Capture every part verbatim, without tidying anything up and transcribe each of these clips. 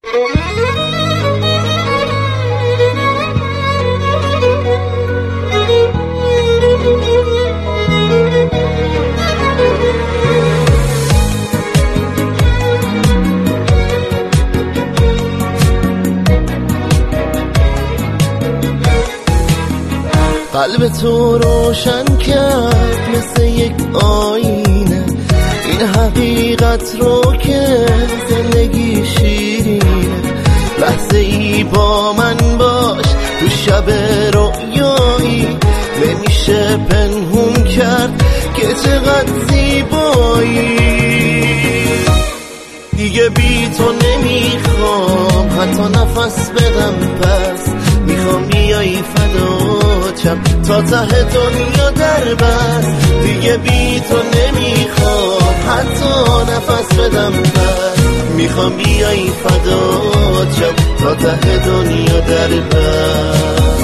قلب تو روشن کرد مثل یک آینه این حقیقت رو که زندگی شیرینه. لحظه ای با من باش تو شب رویایی، نمیشه پنهون کرد که چقدر زیبایی. دیگه بی تو نمیخوام حتی نفس بدم، پس میخوام بیایی فداچم تا ته دنیا در بس. دیگه بی تو نمیخوام حتی نفس بدم، پس میخوام بیایی فداچم تا ته دنیا در بس.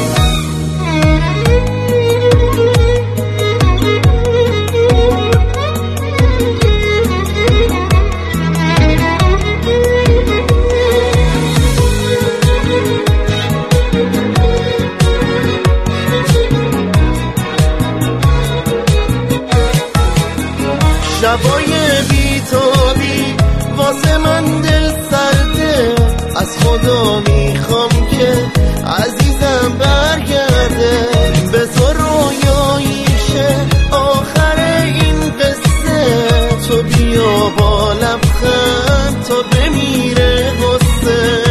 شبای بی‌تابی واسه من دل سرده، از خدا میخوام که عزیزم برگرده. بذار رویاییشه آخر این قصه، تو بیا با لبخند تا بمیره غصه.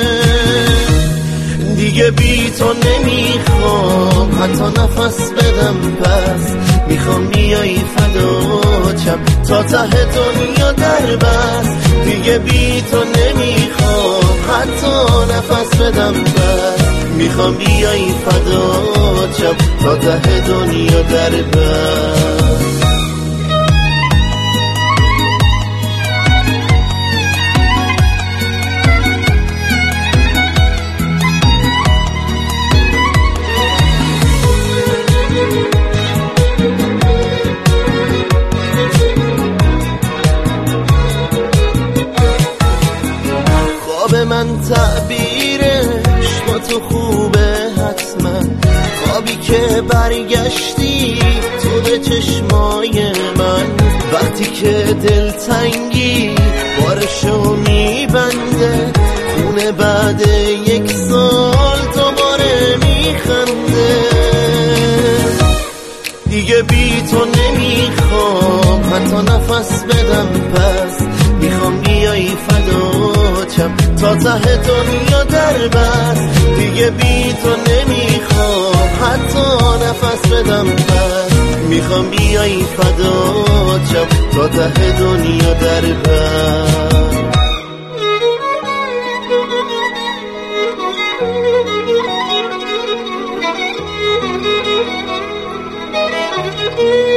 دیگه بی تو نمیخوام حتی نفس بدم، پس میخوام بیایی فداچم تا ته دنیا در بس. دیگه بی تو نمیخوام حتی نفس بدم، پس میخوام بیایی فداچم تا ته دنیا در بس. خواب من تعبیرش با تو خوبه حتما، خوابی که برگشتی تو به چشمای من. وقتی که دلتنگی بارشو میبنده، خونه بعد یک سال دوباره میخنده. دیگه بی تو نمیخوام حتی نفس بدم، پس میخوام بیایی فداچم تا ته دنیا در بس. دیگه بی تو نمیخوام حتی نفس بدم، پس میخوام بیایی فداچم تا ته دنیا در بس.